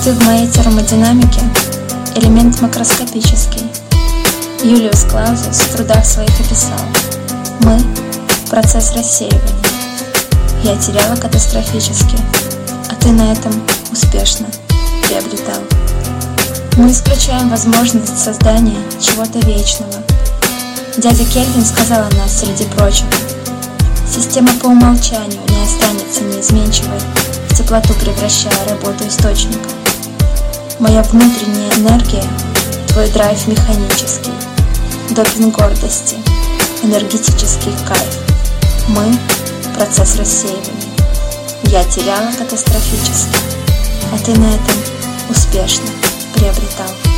Ты в моей термодинамике элемент макроскопический. Юлиус Клаузус в трудах своих описал: мы — процесс рассеивания. Я теряла катастрофически, а ты на этом успешно приобретал. Мы исключаем возможность создания чего-то вечного. Дядя Кельвин сказал о нас, среди прочего: система по умолчанию не останется неизменчивой, в теплоту превращая работу источника. Моя внутренняя энергия — твой драйв механический, допинг гордости, энергетический кайф. Мы — процесс рассеивания. Я теряла катастрофически, а ты на этом успешно приобретал.